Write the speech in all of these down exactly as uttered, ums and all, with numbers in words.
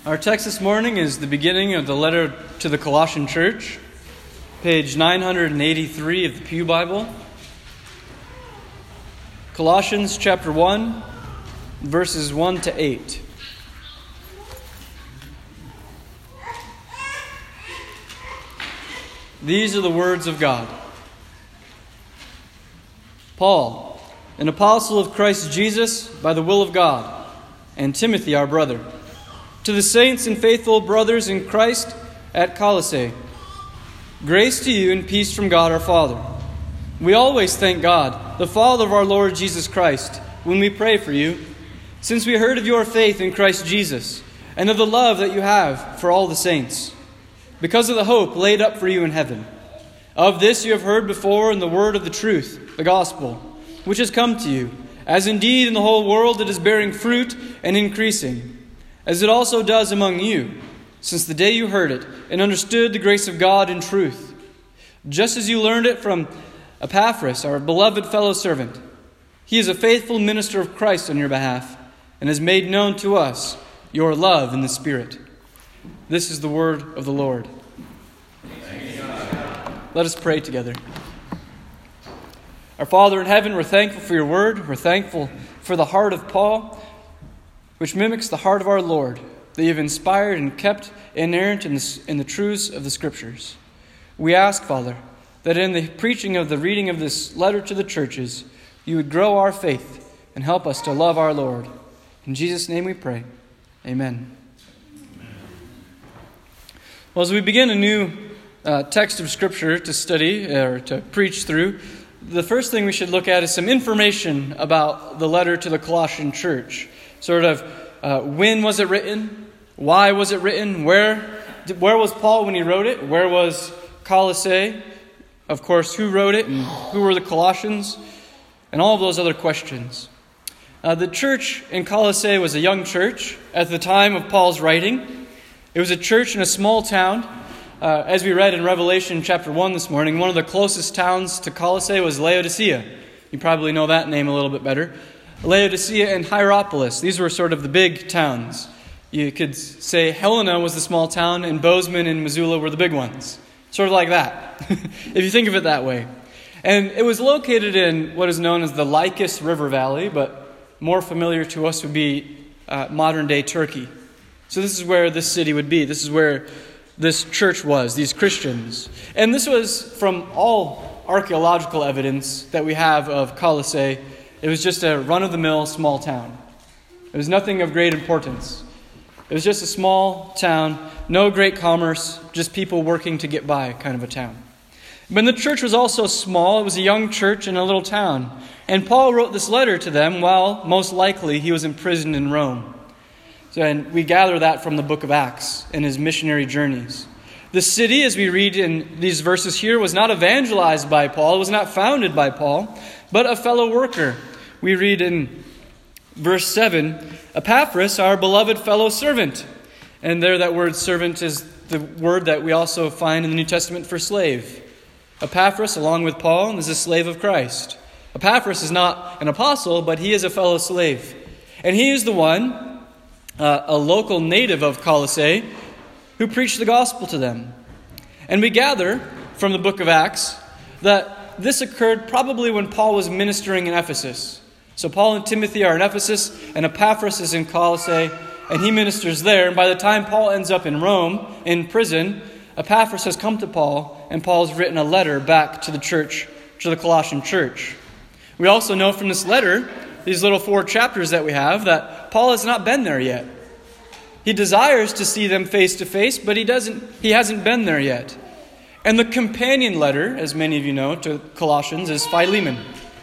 Our text this morning is the beginning of the letter to the Colossian church, page nine hundred eighty-three of the Pew Bible. Colossians chapter one, verses one to eight. These are the words of God. Paul, an apostle of Christ Jesus by the will of God, and Timothy our brother, to the saints and faithful brothers in Christ at Colossae, grace to you and peace from God our Father. We always thank God, the Father of our Lord Jesus Christ, when we pray for you, since we heard of your faith in Christ Jesus, and of the love that you have for all the saints, because of the hope laid up for you in heaven. Of this you have heard before in the word of the truth, the gospel, which has come to you, as indeed in the whole world it is bearing fruit and increasing, as it also does among you, since the day you heard it and understood the grace of God in truth, just as you learned it from Epaphras, our beloved fellow servant. He is a faithful minister of Christ on your behalf, and has made known to us your love in the Spirit. This is the word of the Lord. Let us pray together. Our Father in heaven, we're thankful for your word. We're thankful for the heart of Paul, which mimics the heart of our Lord, that you have inspired and kept inerrant in the, in the truths of the Scriptures. We ask, Father, that in the preaching of the reading of this letter to the churches, you would grow our faith and help us to love our Lord. In Jesus' name we pray. Amen. Well, as we begin a new uh, text of Scripture to study or to preach through, the first thing we should look at is some information about the letter to the Colossian church. Sort of, uh, when was it written? Why was it written? Where, where was Paul when he wrote it? Where was Colossae? Of course, who wrote it? And who were the Colossians? And all of those other questions. Uh, the church in Colossae was a young church at the time of Paul's writing. It was a church in a small town. Uh, as we read in Revelation chapter one this morning, one of the closest towns to Colossae was Laodicea. You probably know that name a little bit better. Laodicea and Hierapolis, these were sort of the big towns. You could say Helena was the small town, and Bozeman and Missoula were the big ones. Sort of like that, if you think of it that way. And it was located in what is known as the Lycus River Valley, but more familiar to us would be uh, modern-day Turkey. So this is where this city would be. This is where this church was, these Christians. And this was, from all archaeological evidence that we have of Colossae, it was just a run-of-the-mill small town. It was nothing of great importance. It was just a small town, no great commerce, just people working to get by kind of a town. But the church was also small. It was a young church in a little town. And Paul wrote this letter to them while, most likely, he was imprisoned in Rome. So, and we gather that from the book of Acts and his missionary journeys. The city, as we read in these verses here, was not evangelized by Paul. It was not founded by Paul, but a fellow worker. We read in verse seven, Epaphras, our beloved fellow servant. And there that word servant is the word that we also find in the New Testament for slave. Epaphras, along with Paul, is a slave of Christ. Epaphras is not an apostle, but he is a fellow slave. And he is the one, uh, a local native of Colossae, who preached the gospel to them. And we gather from the book of Acts that this occurred probably when Paul was ministering in Ephesus. So Paul and Timothy are in Ephesus, and Epaphras is in Colossae, and he ministers there. And by the time Paul ends up in Rome, in prison, Epaphras has come to Paul, and Paul's written a letter back to the church, to the Colossian church. We also know from this letter, these little four chapters that we have, that Paul has not been there yet. He desires to see them face to face, but he doesn't. He hasn't been there yet. And the companion letter, as many of you know, to Colossians is Philemon.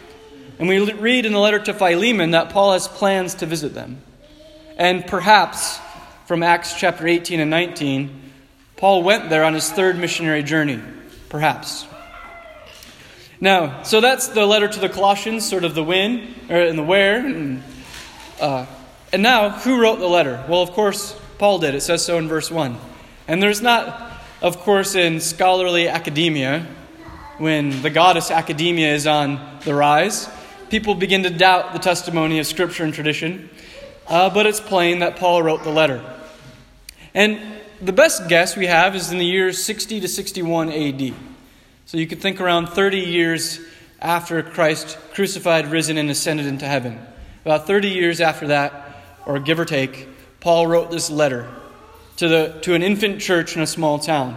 And we read in the letter to Philemon that Paul has plans to visit them. And perhaps from Acts chapter eighteen and nineteen, Paul went there on his third missionary journey. Perhaps. Now, so that's the letter to the Colossians, sort of the when, or and the where. And, uh, and now, who wrote the letter? Well, of course, Paul did. It says so in verse one. And there's not, of course, in scholarly academia, when the goddess academia is on the rise, people begin to doubt the testimony of Scripture and tradition. Uh, but it's plain that Paul wrote the letter. And the best guess we have is in the years sixty to sixty-one A D. So you could think around thirty years after Christ crucified, risen, and ascended into heaven. About thirty years after that, or give or take, Paul wrote this letter to the to an infant church in a small town.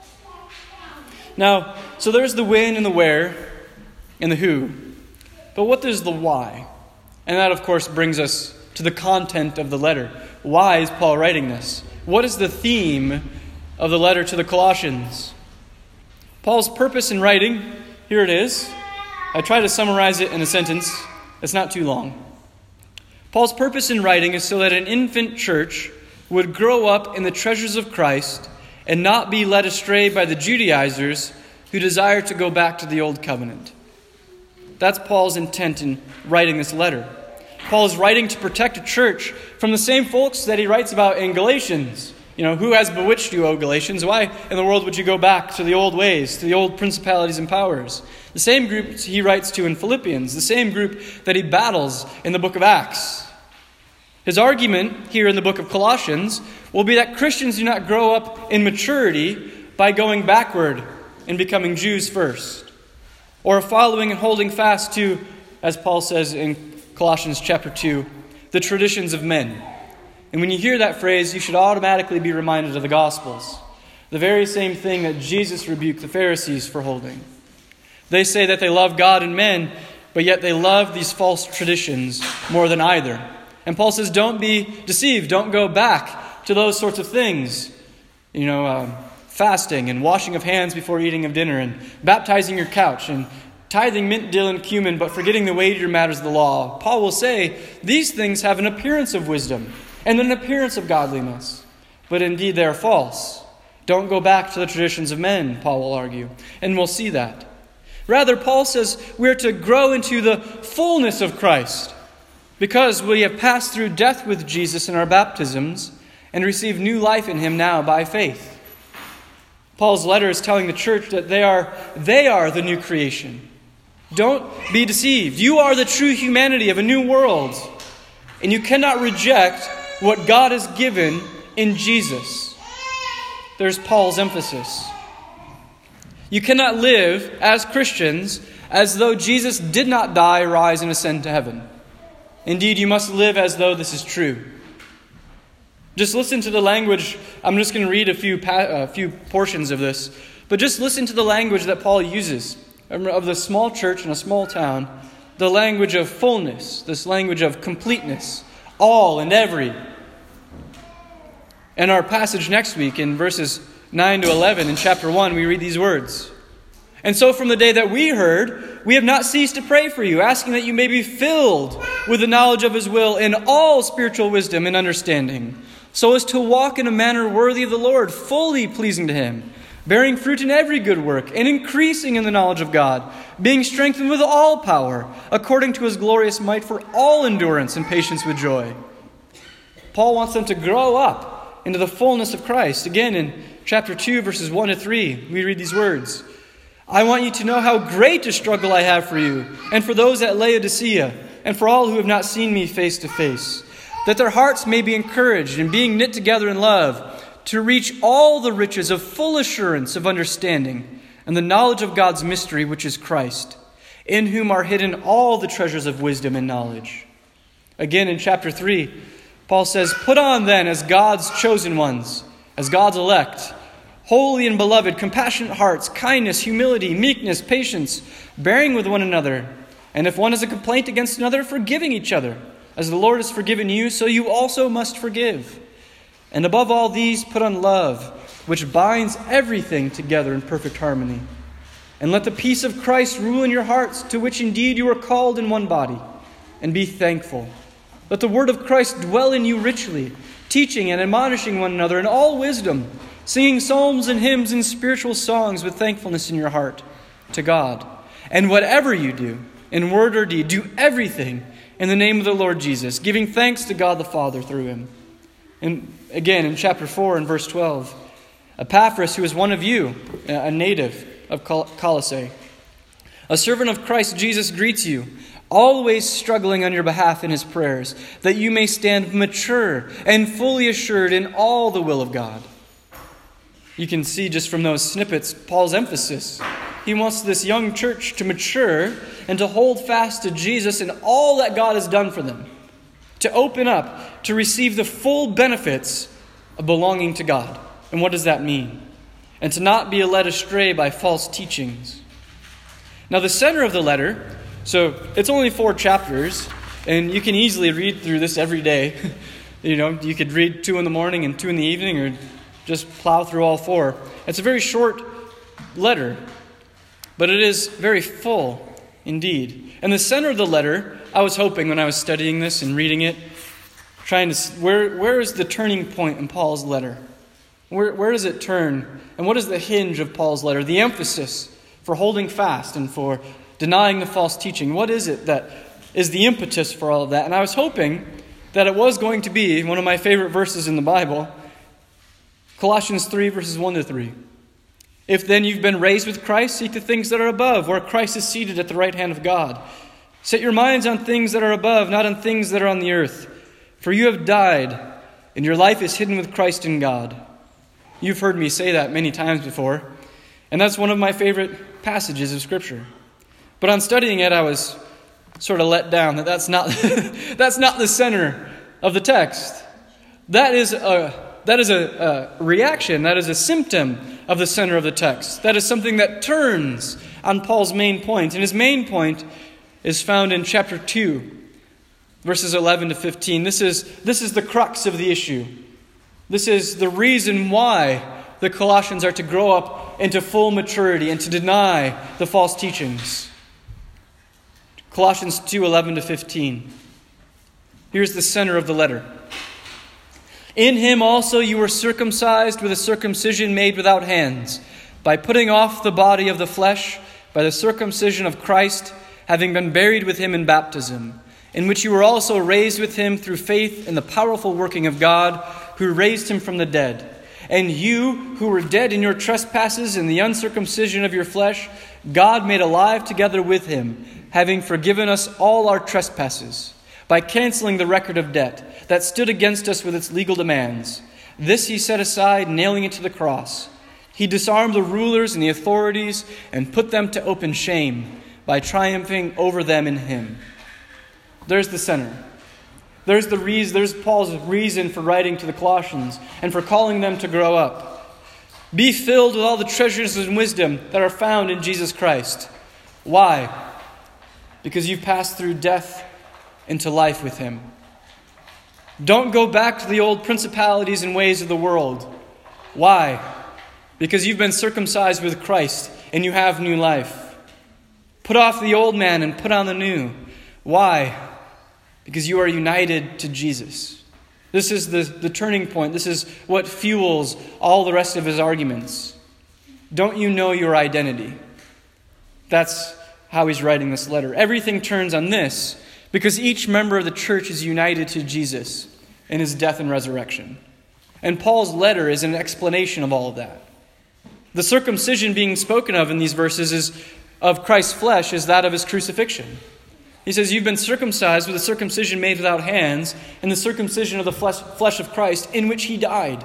Now, so there's the when and the where and the who. But what is the why? And that, of course, brings us to the content of the letter. Why is Paul writing this? What is the theme of the letter to the Colossians? Paul's purpose in writing, here it is. I try to summarize it in a sentence. It's not too long. Paul's purpose in writing is so that an infant church would grow up in the treasures of Christ and not be led astray by the Judaizers who desire to go back to the old covenant. That's Paul's intent in writing this letter. Paul is writing to protect a church from the same folks that he writes about in Galatians. You know, who has bewitched you, O Galatians? Why in the world would you go back to the old ways, to the old principalities and powers? The same group he writes to in Philippians, the same group that he battles in the book of Acts. His argument here in the book of Colossians will be that Christians do not grow up in maturity by going backward and becoming Jews first, or following and holding fast to, as Paul says in Colossians chapter two, the traditions of men. And when you hear that phrase, you should automatically be reminded of the Gospels, the very same thing that Jesus rebuked the Pharisees for holding. They say that they love God and men, but yet they love these false traditions more than either. And Paul says, don't be deceived. Don't go back to those sorts of things. You know, um, fasting and washing of hands before eating of dinner and baptizing your couch and tithing mint, dill, and cumin, but forgetting the weightier matters of the law. Paul will say, these things have an appearance of wisdom and an appearance of godliness, but indeed they are false. Don't go back to the traditions of men, Paul will argue, and we'll see that. Rather, Paul says we're to grow into the fullness of Christ, because we have passed through death with Jesus in our baptisms and receive new life in him now by faith. Paul's letter is telling the church that they are, they are the new creation. Don't be deceived. You are the true humanity of a new world, and you cannot reject what God has given in Jesus. There's Paul's emphasis. You cannot live as Christians as though Jesus did not die, rise, and ascend to heaven. Indeed, you must live as though this is true. Just listen to the language. I'm just going to read a few a few portions of this. But just listen to the language that Paul uses of the small church in a small town. The language of fullness. This language of completeness. All and every. In our passage next week in verses nine to eleven in chapter one, we read these words. And so from the day that we heard, we have not ceased to pray for you, asking that you may be filled with the knowledge of his will in all spiritual wisdom and understanding, so as to walk in a manner worthy of the Lord, fully pleasing to him, bearing fruit in every good work, and increasing in the knowledge of God, being strengthened with all power, according to his glorious might, for all endurance and patience with joy. Paul wants them to grow up into the fullness of Christ. Again, in chapter two, verses one to three, we read these words. I want you to know how great a struggle I have for you, and for those at Laodicea, and for all who have not seen me face to face, that their hearts may be encouraged, and being knit together in love, to reach all the riches of full assurance of understanding, and the knowledge of God's mystery, which is Christ, in whom are hidden all the treasures of wisdom and knowledge. Again, in chapter three, Paul says, put on then as God's chosen ones, as God's elect, holy and beloved, compassionate hearts, kindness, humility, meekness, patience, bearing with one another. And if one has a complaint against another, forgiving each other. As the Lord has forgiven you, so you also must forgive. And above all these, put on love, which binds everything together in perfect harmony. And let the peace of Christ rule in your hearts, to which indeed you are called in one body. And be thankful. Let the word of Christ dwell in you richly, teaching and admonishing one another in all wisdom, singing psalms and hymns and spiritual songs with thankfulness in your heart to God. And whatever you do, in word or deed, do everything in the name of the Lord Jesus, giving thanks to God the Father through him. And again, in chapter four and verse twelve, Epaphras, who is one of you, a native of Colossae, a servant of Christ Jesus, greets you, always struggling on your behalf in his prayers, that you may stand mature and fully assured in all the will of God. You can see just from those snippets Paul's emphasis. He wants this young church to mature and to hold fast to Jesus and all that God has done for them, to open up, to receive the full benefits of belonging to God. And what does that mean? And to not be led astray by false teachings. Now the center of the letter, so it's only four chapters, and you can easily read through this every day. You know, you could read two in the morning and two in the evening, or just plow through all four. It's a very short letter, but it is very full indeed. And the center of the letter, I was hoping when I was studying this and reading it, trying to, where where is the turning point in Paul's letter? Where where does it turn? And what is the hinge of Paul's letter? The emphasis for holding fast and for denying the false teaching. What is it that is the impetus for all of that? And I was hoping that it was going to be one of my favorite verses in the Bible, Colossians three, verses one to three. If then you've been raised with Christ, seek the things that are above, where Christ is seated at the right hand of God. Set your minds on things that are above, not on things that are on the earth. For you have died, and your life is hidden with Christ in God. You've heard me say that many times before, and that's one of my favorite passages of Scripture. But on studying it, I was sort of let down that that's not that's not the center of the text. That is a that is a, a reaction. That is a symptom of the center of the text. That is something that turns on Paul's main point, and his main point is found in chapter two, verses eleven to fifteen. This is this is the crux of the issue. This is the reason why the Colossians are to grow up into full maturity and to deny the false teachings. Colossians two, eleven to fifteen. Here's the center of the letter. In him also you were circumcised with a circumcision made without hands, by putting off the body of the flesh, by the circumcision of Christ, having been buried with him in baptism, in which you were also raised with him through faith in the powerful working of God, who raised him from the dead. And you, who were dead in your trespasses and the uncircumcision of your flesh, God made alive together with him, having forgiven us all our trespasses, by canceling the record of debt that stood against us with its legal demands. This he set aside, nailing it to the cross. He disarmed the rulers and the authorities and put them to open shame by triumphing over them in him. There's the center. There's the reason, there's Paul's reason for writing to the Colossians and for calling them to grow up. Be filled with all the treasures and wisdom that are found in Jesus Christ. Why? Because you've passed through death into life with him. Don't go back to the old principalities and ways of the world. Why? Because you've been circumcised with Christ and you have new life. Put off the old man and put on the new. Why? Because you are united to Jesus. This is the, the turning point. This is what fuels all the rest of his arguments. Don't you know your identity? That's how he's writing this letter. Everything turns on this because each member of the church is united to Jesus in his death and resurrection. And Paul's letter is an explanation of all of that. The circumcision being spoken of in these verses is of Christ's flesh is that of his crucifixion. He says, you've been circumcised with a circumcision made without hands, and the circumcision of the flesh, flesh of Christ, in which he died.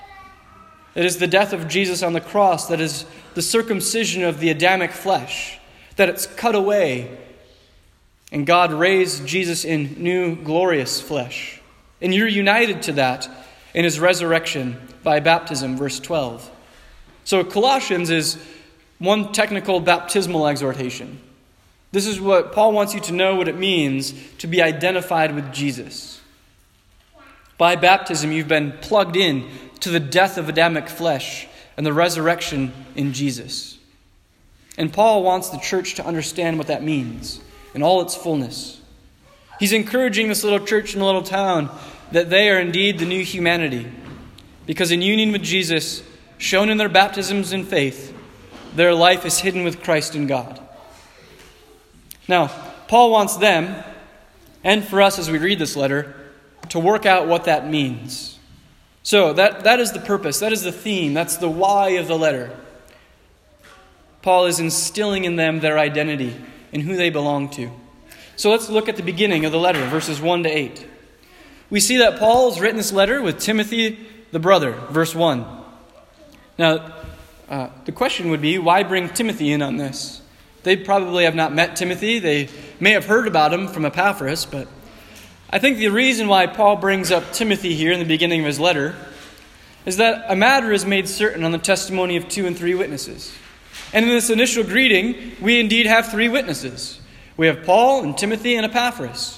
It is the death of Jesus on the cross that is the circumcision of the Adamic flesh, that it's cut away, and God raised Jesus in new glorious flesh. And you're united to that in his resurrection by baptism, verse twelve. So Colossians is one technical baptismal exhortation. This is what Paul wants you to know what it means to be identified with Jesus. By baptism, you've been plugged in to the death of Adamic flesh and the resurrection in Jesus. And Paul wants the church to understand what that means in all its fullness. He's encouraging this little church in a little town that they are indeed the new humanity, because in union with Jesus, shown in their baptisms in faith, their life is hidden with Christ in God. Now, Paul wants them, and for us as we read this letter, to work out what that means. So that, that is the purpose, that is the theme, that's the why of the letter. Paul is instilling in them their identity and who they belong to. So let's look at the beginning of the letter, verses one to eight. We see that Paul has written this letter with Timothy, the brother, verse one. Now, uh, the question would be, why bring Timothy in on this? They probably have not met Timothy. They may have heard about him from Epaphras, but I think the reason why Paul brings up Timothy here in the beginning of his letter is that a matter is made certain on the testimony of two and three witnesses. And in this initial greeting, we indeed have three witnesses. We have Paul and Timothy and Epaphras.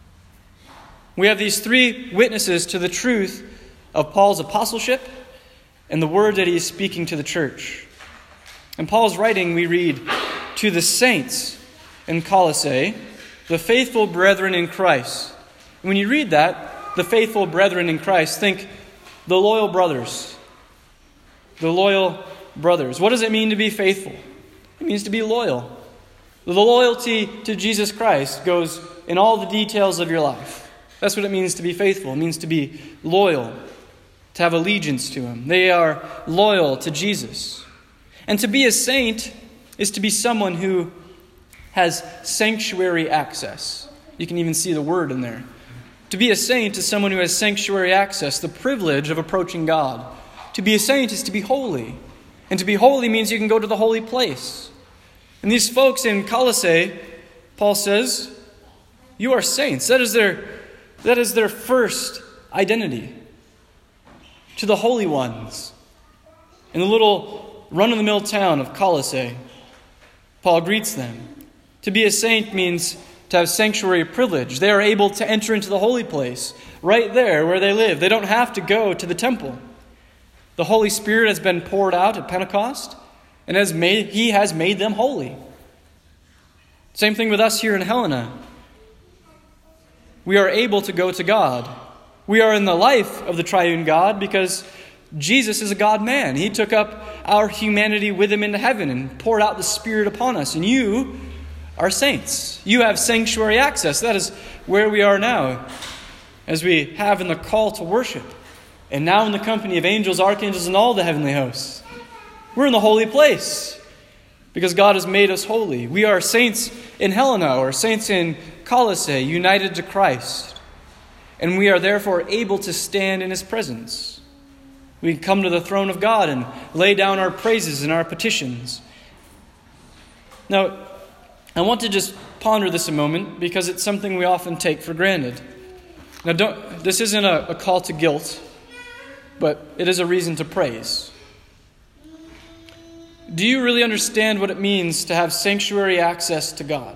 We have these three witnesses to the truth of Paul's apostleship and the word that he is speaking to the church. In Paul's writing, we read, "To the saints in Colossae, the faithful brethren in Christ." And when you read that, the faithful brethren in Christ, think the loyal brothers. The loyal brothers. What does it mean to be faithful? It means to be loyal. The loyalty to Jesus Christ goes in all the details of your life. That's what it means to be faithful. It means to be loyal, to have allegiance to Him. They are loyal to Jesus. And to be a saint is to be someone who has sanctuary access. You can even see the word in there. To be a saint is someone who has sanctuary access, the privilege of approaching God. To be a saint is to be holy. And to be holy means you can go to the holy place. And these folks in Colossae, Paul says, you are saints. That is their, that is their first identity. To the holy ones. In the little run-of-the-mill town of Colossae, Paul greets them. To be a saint means to have sanctuary privilege. They are able to enter into the holy place right there where they live. They don't have to go to the temple. The Holy Spirit has been poured out at Pentecost, and has made, He has made them holy. Same thing with us here in Helena. We are able to go to God. We are in the life of the triune God because Jesus is a God-man. He took up our humanity with Him into heaven and poured out the Spirit upon us. And you are saints. You have sanctuary access. That is where we are now, as we have in the call to worship. And now in the company of angels, archangels, and all the heavenly hosts. We're in the holy place because God has made us holy. We are saints in Helena or saints in Colossae, united to Christ. And we are therefore able to stand in His presence. We can come to the throne of God and lay down our praises and our petitions. Now, I want to just ponder this a moment because it's something we often take for granted. Now, don't, this isn't a, a call to guilt, but it is a reason to praise. Do you really understand what it means to have sanctuary access to God?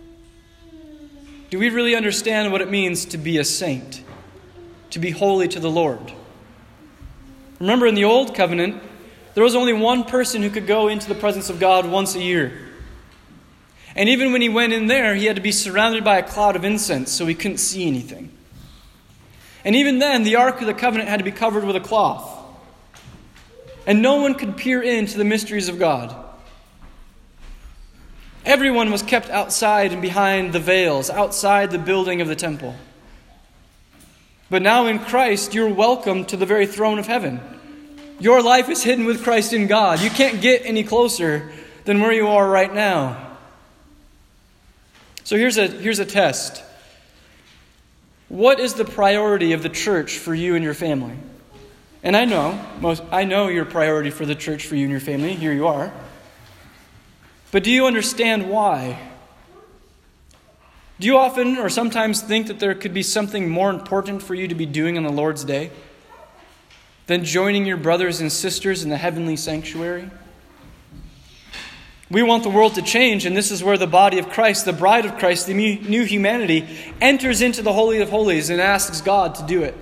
Do we really understand what it means to be a saint, to be holy to the Lord? Remember, in the Old Covenant, there was only one person who could go into the presence of God once a year. And even when he went in there, he had to be surrounded by a cloud of incense, so he couldn't see anything. And even then, the Ark of the Covenant had to be covered with a cloth. And no one could peer into the mysteries of God. Everyone was kept outside and behind the veils, outside the building of the temple. But now in Christ, you're welcome to the very throne of heaven. Your life is hidden with Christ in God. You can't get any closer than where you are right now. So here's a, here's a test. What is the priority of the church for you and your family? And I know, most, I know your priority for the church for you and your family. Here you are. But do you understand why? Do you often or sometimes think that there could be something more important for you to be doing on the Lord's day than joining your brothers and sisters in the heavenly sanctuary? We want the world to change, and this is where the body of Christ, the bride of Christ, the new humanity, enters into the Holy of Holies and asks God to do it.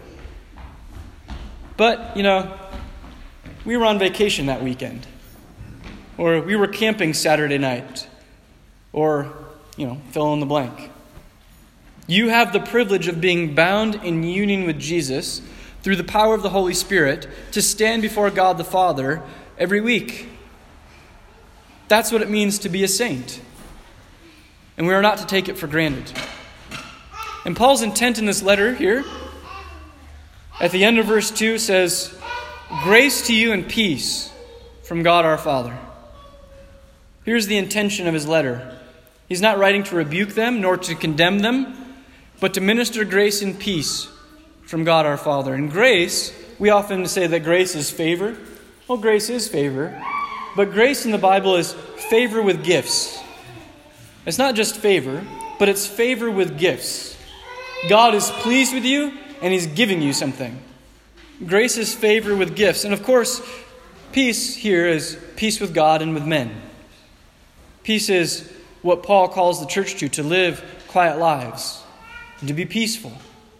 But, you know, we were on vacation that weekend. Or we were camping Saturday night. Or, you know, fill in the blank. You have the privilege of being bound in union with Jesus through the power of the Holy Spirit to stand before God the Father every week. That's what it means to be a saint. And we are not to take it for granted. And Paul's intent in this letter here, at the end of verse two, says, "Grace to you and peace from God our Father." Here's the intention of his letter. He's not writing to rebuke them nor to condemn them, but to minister grace and peace from God our Father. And grace, we often say that grace is favor. Well, grace is favor. But grace in the Bible is favor with gifts. It's not just favor, but it's favor with gifts. God is pleased with you, and He's giving you something. Grace is favor with gifts. And of course, peace here is peace with God and with men. Peace is what Paul calls the church to, to live quiet lives and to be peaceful.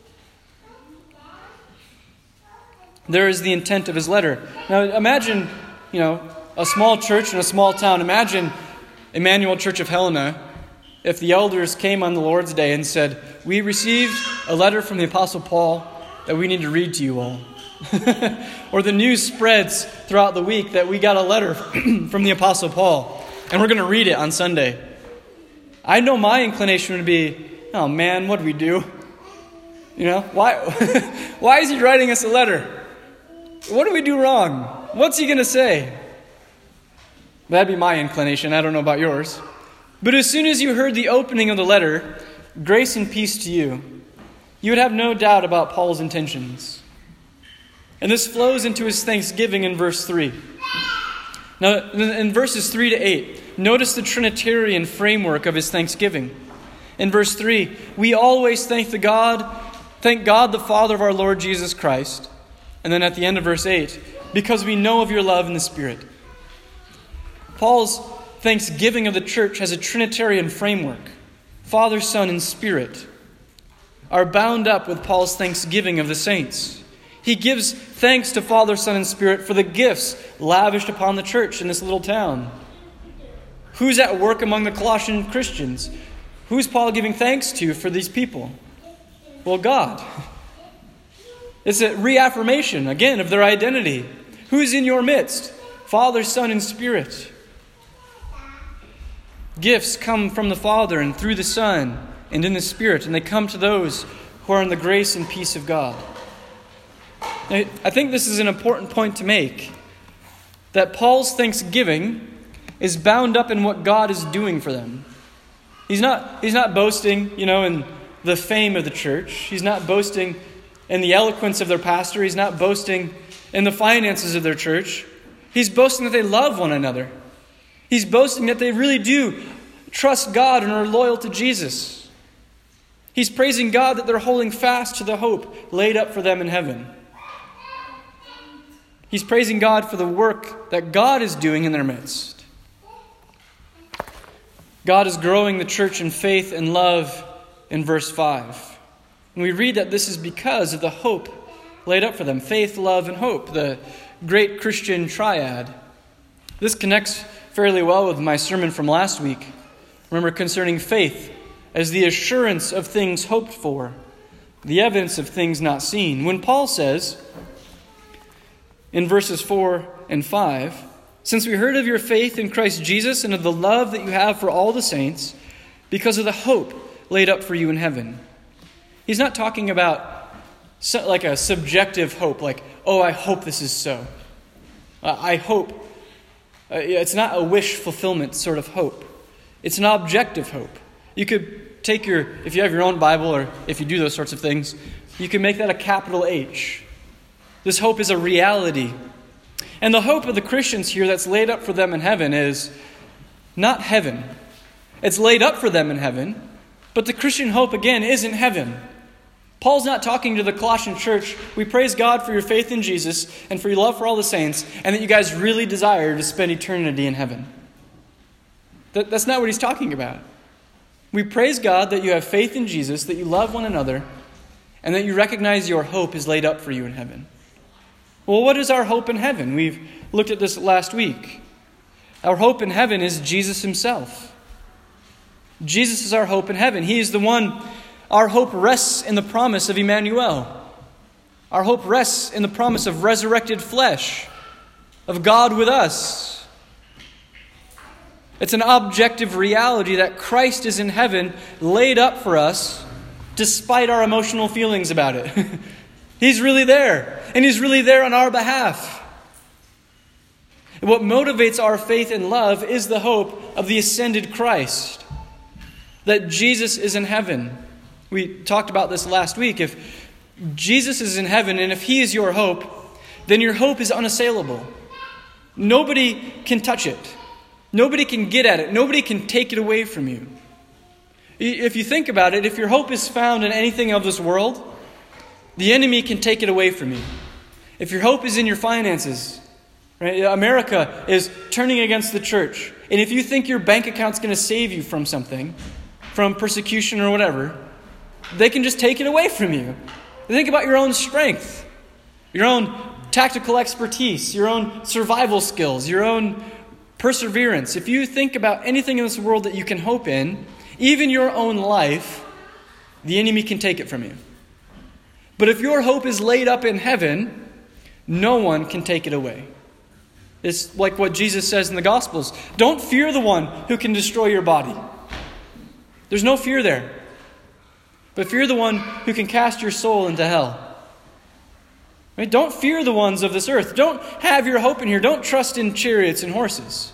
There is the intent of his letter. Now imagine, you know, a small church in a small town. Imagine Emmanuel Church of Helena if the elders came on the Lord's Day and said, "We received a letter from the Apostle Paul that we need to read to you all." Or the news spreads throughout the week that we got a letter from the Apostle Paul and we're going to read it on Sunday. I know my inclination would be, oh man, what do we do? You know, why, why is he writing us a letter? What do we do wrong? What's he going to say? That'd be my inclination. I don't know about yours. But as soon as you heard the opening of the letter, grace and peace to you, you would have no doubt about Paul's intentions. And this flows into his thanksgiving in verse three. Now, in verses three to eight, notice the Trinitarian framework of his thanksgiving. In verse three, we always thank the God, thank God the Father of our Lord Jesus Christ. And then at the end of verse eight, because we know of your love in the Spirit. Paul's thanksgiving of the church has a Trinitarian framework. Father, Son, and Spirit are bound up with Paul's thanksgiving of the saints. He gives thanks to Father, Son, and Spirit for the gifts lavished upon the church in this little town. Who's at work among the Colossian Christians? Who's Paul giving thanks to for these people? Well, God. It's a reaffirmation, again, of their identity. Who's in your midst? Father, Son, and Spirit. Gifts come from the Father and through the Son and in the Spirit, and they come to those who are in the grace and peace of God. Now, I think this is an important point to make, that Paul's thanksgiving is bound up in what God is doing for them. He's not, he's not boasting, you know, in the fame of the church. He's not boasting in the eloquence of their pastor. He's not boasting in the finances of their church. He's boasting that they love one another. He's boasting that they really do trust God and are loyal to Jesus. He's praising God that they're holding fast to the hope laid up for them in heaven. He's praising God for the work that God is doing in their midst. God is growing the church in faith and love in verse five. And we read that this is because of the hope laid up for them. Faith, love, and hope, the great Christian triad. This connects fairly well with my sermon from last week. Remember, concerning faith as the assurance of things hoped for, the evidence of things not seen. When Paul says in verses four and five, since we heard of your faith in Christ Jesus and of the love that you have for all the saints, because of the hope laid up for you in heaven. He's not talking about like a subjective hope, like, oh, I hope this is so. Uh, I hope. Uh, it's not a wish fulfillment sort of hope. It's an objective hope. You could take your, if you have your own Bible or if you do those sorts of things, you can make that a capital H. This hope is a reality. And the hope of the Christians here that's laid up for them in heaven is not heaven. It's laid up for them in heaven, but the Christian hope, again, isn't heaven. Paul's not talking to the Colossian church, we praise God for your faith in Jesus and for your love for all the saints, and that you guys really desire to spend eternity in heaven. That, that's not what he's talking about. We praise God that you have faith in Jesus, that you love one another, and that you recognize your hope is laid up for you in heaven. Well, what is our hope in heaven? We've looked at this last week. Our hope in heaven is Jesus himself. Jesus is our hope in heaven. He is the one. Our hope rests in the promise of Emmanuel. Our hope rests in the promise of resurrected flesh, of God with us. It's an objective reality that Christ is in heaven, laid up for us, despite our emotional feelings about it. He's really there, and he's really there on our behalf. What motivates our faith and love is the hope of the ascended Christ. that Jesus is in heaven. We talked about this last week. If Jesus is in heaven and if he is your hope, then your hope is unassailable. Nobody can touch it. Nobody can get at it. Nobody can take it away from you. If you think about it, if your hope is found in anything of this world, the enemy can take it away from you. If your hope is in your finances, right? America is turning against the church. And if you think your bank account's going to save you from something, from persecution or whatever, they can just take it away from you. Think about your own strength, your own tactical expertise, your own survival skills, your own perseverance. If you think about anything in this world that you can hope in, even your own life, the enemy can take it from you. But if your hope is laid up in heaven, no one can take it away. It's like what Jesus says in the Gospels. Don't fear the one who can destroy your body. There's no fear there. But fear the one who can cast your soul into hell. Right? Don't fear the ones of this earth. Don't have your hope in here. Don't trust in chariots and horses.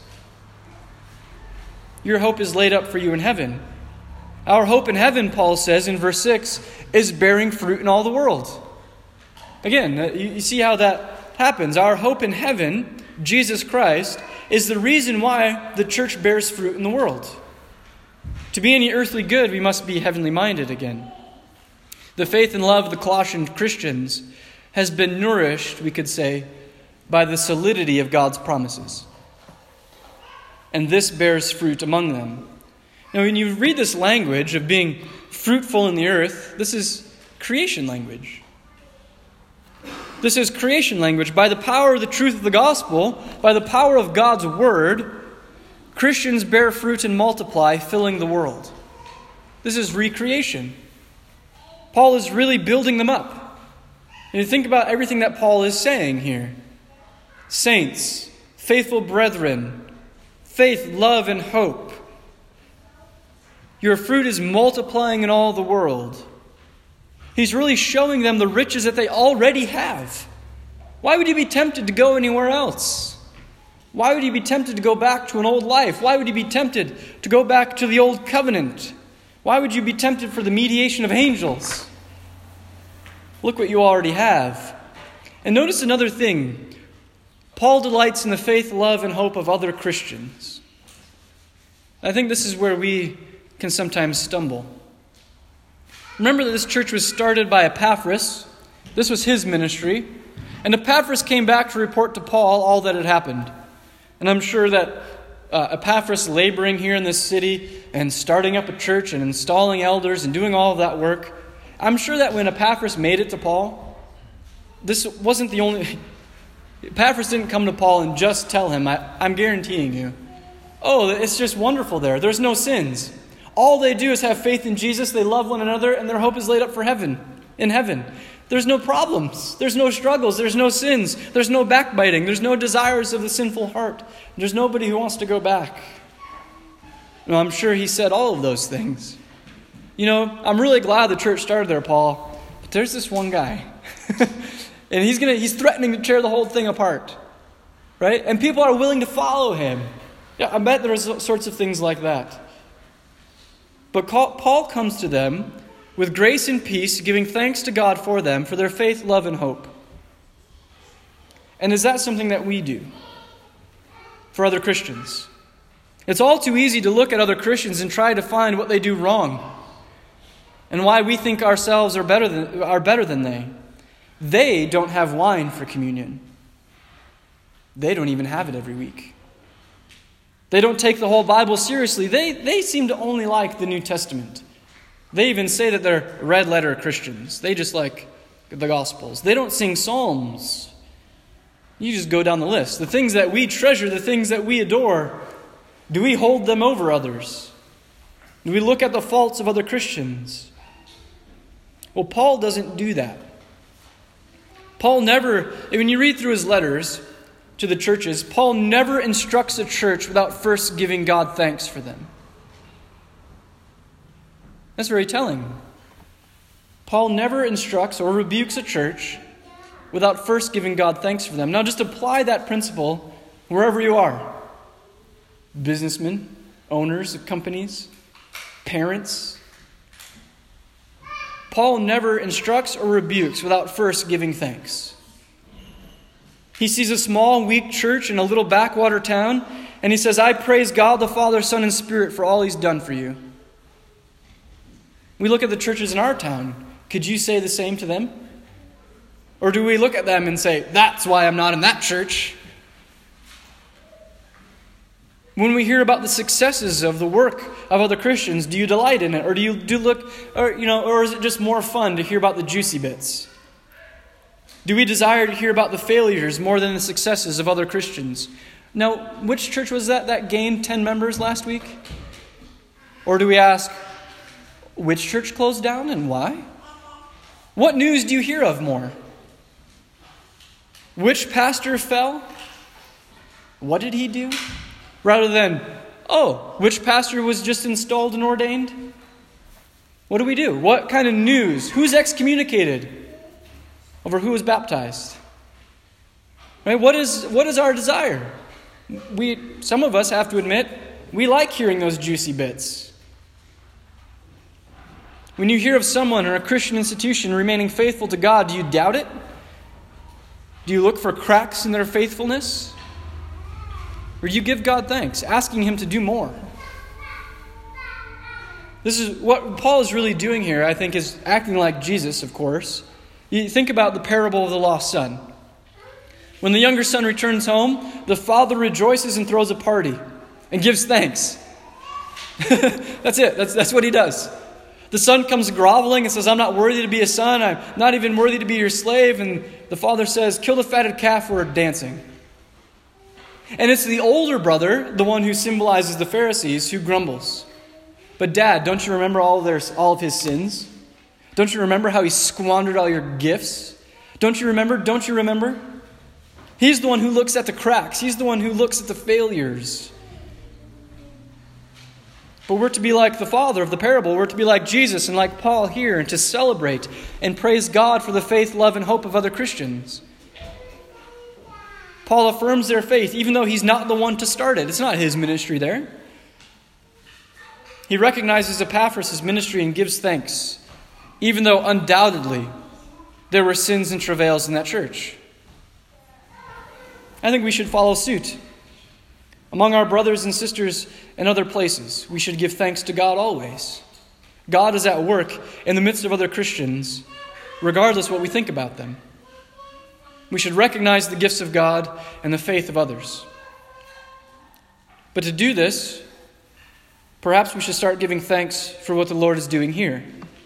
Your hope is laid up for you in heaven. Our hope in heaven, Paul says in verse six, is bearing fruit in all the world. Again, you see how that happens. Our hope in heaven, Jesus Christ, is the reason why the church bears fruit in the world. To be any earthly good, we must be heavenly minded again. The faith and love of the Colossian Christians has been nourished, we could say, by the solidity of God's promises. And this bears fruit among them. Now, when you read this language of being fruitful in the earth, this is creation language. This is creation language. By the power of the truth of the gospel, by the power of God's word, Christians bear fruit and multiply, filling the world. This is recreation. Paul is really building them up. And you think about everything that Paul is saying here. Saints, faithful brethren, faith, love, and hope. Your fruit is multiplying in all the world. He's really showing them the riches that they already have. Why would you be tempted to go anywhere else? Why would you be tempted to go back to an old life? Why would you be tempted to go back to the old covenant? Why would you be tempted for the mediation of angels? Look what you already have. And notice another thing. Paul delights in the faith, love, and hope of other Christians. I think this is where we can sometimes stumble. Remember that this church was started by Epaphras. This was his ministry. And Epaphras came back to report to Paul all that had happened. And I'm sure that uh, Epaphras laboring here in this city and starting up a church and installing elders and doing all of that work, I'm sure that when Epaphras made it to Paul, this wasn't the only... Epaphras didn't come to Paul and just tell him, I, I'm guaranteeing you, oh, it's just wonderful there. There's no sins. All they do is have faith in Jesus, they love one another, and their hope is laid up for heaven, in heaven. There's no problems. There's no struggles. There's no sins. There's no backbiting. There's no desires of the sinful heart. There's nobody who wants to go back. No, I'm sure he said all of those things. You know, I'm really glad the church started there, Paul, but there's this one guy. And he's gonna he's threatening to tear the whole thing apart. Right? And people are willing to follow him. Yeah, I bet there's sorts of things like that. But Paul comes to them with grace and peace, giving thanks to God for them, for their faith, love, and hope. And is that something that we do for other Christians? It's all too easy to look at other Christians and try to find what they do wrong and why we think ourselves are better than, are better than they. They don't have wine for communion. They don't even have it every week. They don't take the whole Bible seriously. They, they seem to only like the New Testament. They even say that they're red letter Christians. They just like the Gospels. They don't sing psalms. You just go down the list. The things that we treasure, the things that we adore, do we hold them over others? Do we look at the faults of other Christians? Well, Paul doesn't do that. Paul never, when you read through his letters to the churches, Paul never instructs a church without first giving God thanks for them. That's very telling. Paul never instructs or rebukes a church without first giving God thanks for them. Now just apply that principle wherever you are. Businessmen, owners of companies, parents. Paul never instructs or rebukes without first giving thanks. He sees a small, weak church in a little backwater town, and he says, I praise God, the Father, Son, and Spirit for all he's done for you. We look at the churches in our town. Could you say the same to them? Or do we look at them and say, that's why I'm not in that church? When we hear about the successes of the work of other Christians, do you delight in it? Or do you do look, or you know, or is it just more fun to hear about the juicy bits? Do we desire to hear about the failures more than the successes of other Christians? Now, which church was that that gained ten members last week? Or do we ask, which church closed down and why? What news do you hear of more? Which pastor fell? What did he do? Rather than, oh, which pastor was just installed and ordained? What do we do? What kind of news? Who's excommunicated? Over who was baptized? Right? What is what is our desire? We some of us have to admit, we like hearing those juicy bits. When you hear of someone or a Christian institution remaining faithful to God, do you doubt it? Do you look for cracks in their faithfulness? Or do you give God thanks, asking him to do more? This is what Paul is really doing here, I think, is acting like Jesus, of course. You think about the parable of the lost son. When the younger son returns home, the father rejoices and throws a party and gives thanks. That's it. That's, that's what he does. The son comes groveling and says, I'm not worthy to be a son. I'm not even worthy to be your slave. And the father says, kill the fatted calf, we're dancing. And it's the older brother, the one who symbolizes the Pharisees, who grumbles. But Dad, don't you remember all of, their, all of his sins? Don't you remember how he squandered all your gifts? Don't you remember? Don't you remember? He's the one who looks at the cracks. He's the one who looks at the failures. But we're to be like the father of the parable. We're to be like Jesus and like Paul here, and to celebrate and praise God for the faith, love, and hope of other Christians. Paul affirms their faith, even though he's not the one to start it. It's not his ministry there. He recognizes Epaphras' ministry and gives thanks, even though undoubtedly there were sins and travails in that church. I think we should follow suit. Among our brothers and sisters in other places, we should give thanks to God always. God is at work in the midst of other Christians, regardless what we think about them. We should recognize the gifts of God and the faith of others. But to do this, perhaps we should start giving thanks for what the Lord is doing here.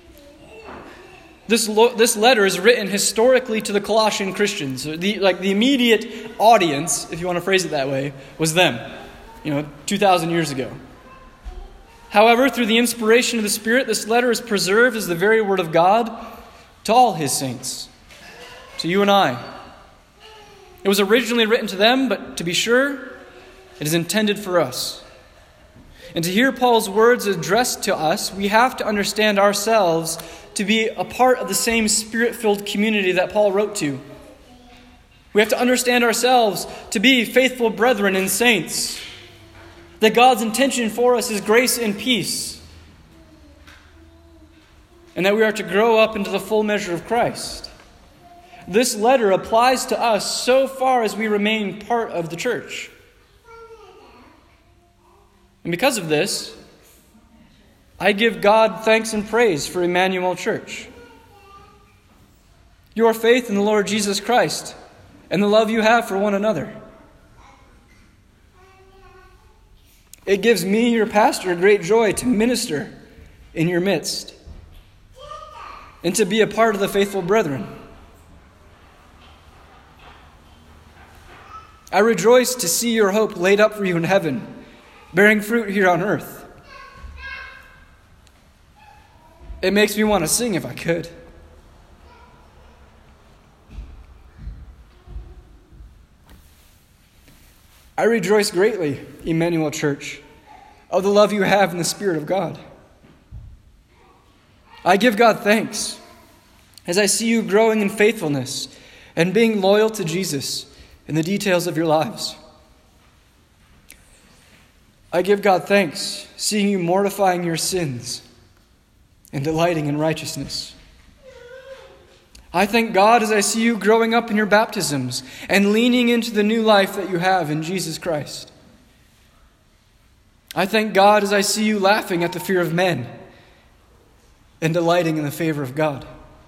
This, lo- this letter is written historically to the Colossian Christians. The, like the immediate audience, if you want to phrase it that way, was them, you know, two thousand years ago. However, through the inspiration of the Spirit, this letter is preserved as the very Word of God to all His saints, to you and I. It was originally written to them, but to be sure, it is intended for us. And to hear Paul's words addressed to us, we have to understand ourselves to be a part of the same Spirit-filled community that Paul wrote to. We have to understand ourselves to be faithful brethren and saints. That God's intention for us is grace and peace. And that we are to grow up into the full measure of Christ. This letter applies to us so far as we remain part of the church. And because of this, I give God thanks and praise for Emmanuel Church. Your faith in the Lord Jesus Christ and the love you have for one another. It gives me, your pastor, great joy to minister in your midst and to be a part of the faithful brethren. I rejoice to see your hope laid up for you in heaven, bearing fruit here on earth. It makes me want to sing if I could. I rejoice greatly, Emmanuel Church, of the love you have in the Spirit of God. I give God thanks as I see you growing in faithfulness and being loyal to Jesus in the details of your lives. I give God thanks, seeing you mortifying your sins and delighting in righteousness. I thank God as I see you growing up in your baptisms and leaning into the new life that you have in Jesus Christ. I thank God as I see you laughing at the fear of men and delighting in the favor of God.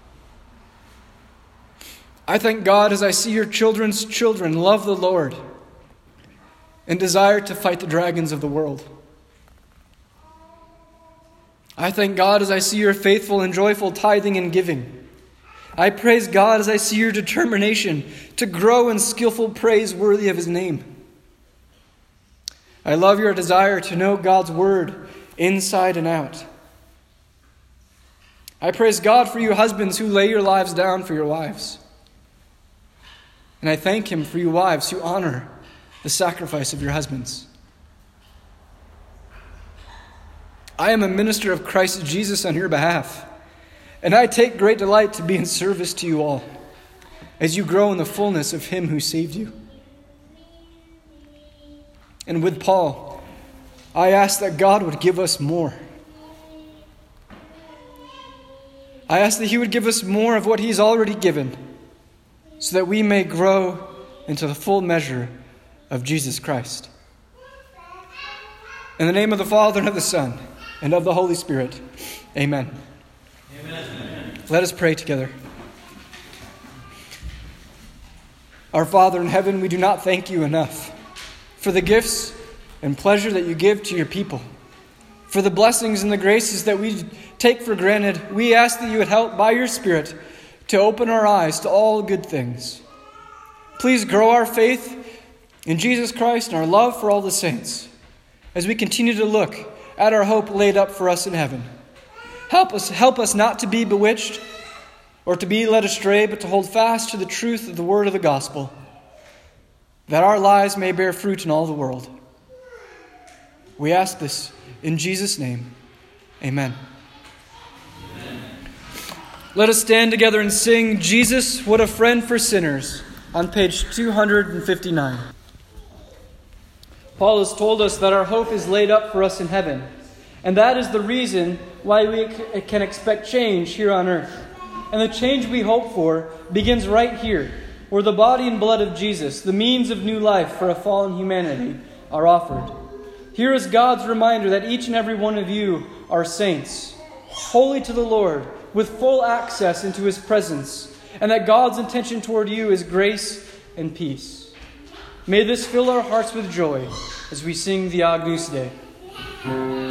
I thank God as I see your children's children love the Lord and desire to fight the dragons of the world. I thank God as I see your faithful and joyful tithing and giving. I praise God as I see your determination to grow in skillful praise worthy of his name. I love your desire to know God's word inside and out. I praise God for you husbands who lay your lives down for your wives. And I thank him for you wives who honor the sacrifice of your husbands. I am a minister of Christ Jesus on your behalf, and I take great delight to be in service to you all as you grow in the fullness of him who saved you. And with Paul, I ask that God would give us more. I ask that he would give us more of what he's already given, so that we may grow into the full measure of Jesus Christ. In the name of the Father, and of the Son, and of the Holy Spirit. Amen. Amen. Let us pray together. Our Father in heaven, we do not thank you enough for the gifts and pleasure that you give to your people. For the blessings and the graces that we take for granted, we ask that you would help by your Spirit to open our eyes to all good things. Please grow our faith in Jesus Christ and our love for all the saints as we continue to look at our hope laid up for us in heaven. Help us, help us not to be bewitched or to be led astray, but to hold fast to the truth of the word of the gospel, that our lives may bear fruit in all the world. We ask this in Jesus' name. Amen. Let us stand together and sing Jesus, What a Friend for Sinners on page two hundred fifty-nine. Paul has told us that our hope is laid up for us in heaven, and that is the reason why we can expect change here on earth. And the change we hope for begins right here, where the body and blood of Jesus, the means of new life for a fallen humanity, are offered. Here is God's reminder that each and every one of you are saints, holy to the Lord, with full access into his presence, and that God's intention toward you is grace and peace. May this fill our hearts with joy as we sing the Agnus Dei.